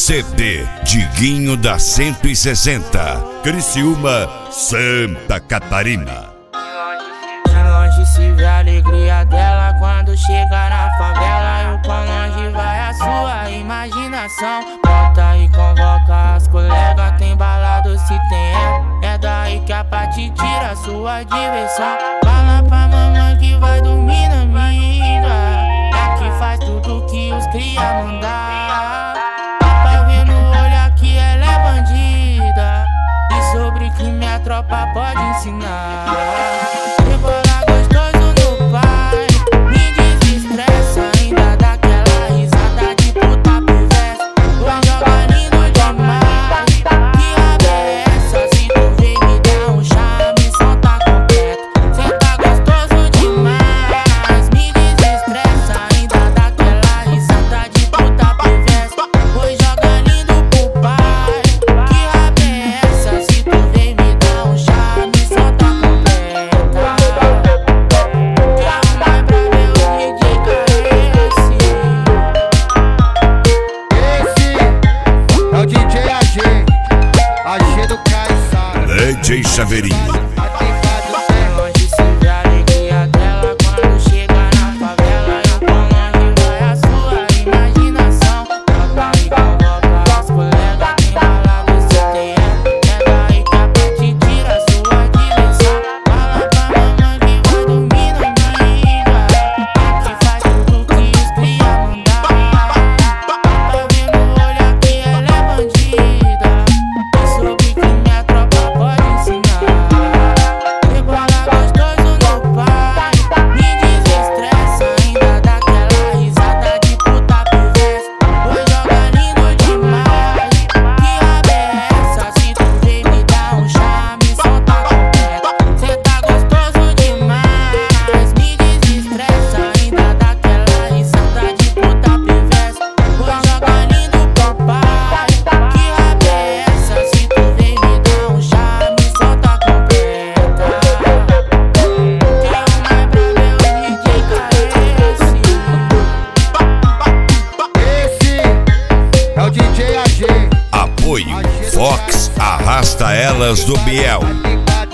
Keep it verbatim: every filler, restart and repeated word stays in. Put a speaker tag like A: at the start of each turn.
A: C D Diguinho da cento e sessenta, Criciúma, Santa Catarina.
B: De longe se vê a alegria dela quando chega na favela. E o quão longe vai a sua imaginação. Bota e convoca as colegas, tem balado se tem é. É daí que a Pati tira a sua diversão. Fala pra mamãe que vai dormir na minha. É que faz tudo que os cria mandar. Dá pra ver no olhar que ela é bandida. E sobre crime a tropa pode ensinar. Rebolar gostoso no pai, me desestressa, ainda dá aquela risada de puta perversa. Vai jogar lindo demais, que raba é essa? Se tu vem me dar um chá, a missão tá completa. Cê tá gostoso demais, me desestressa, ainda dá aquela risada de puta perversa. Vai jogar lindo pro pai, que raba é essa? Se tu vem me dar um chá, a missão tá completa.
A: D J Chaveirinho.
B: Longe se vê a alegria dela quando chega na favela. E o quão longe vai a sua imaginação. Bota e convoca as colegas, tem balado se tem é. É daí que a Pati tira a sua diversão. Fala pra mamãe que vai dormir na minha. É que faz tudo que os cria mandar. Dá pra ver no olhar que ela é bandida. E sobre crime a tropa pode ensinar. Rebolar gostoso no pai, me desestressa, ainda dá aquela risada de puta perversa. Vou jogar lindo demais, que raba é essa? Se tu vem me dar um chá, a missão tá completa. Cê tá gostoso demais, me desestressa, ainda dá aquela risada de puta perversa. Vou jogar lindo pro pai, que raba é essa? Se tu vem me dar um chá, a missão tá completa.
C: Esse é o D J A G.
A: Apoio Fox Arrasta Elas do Biel.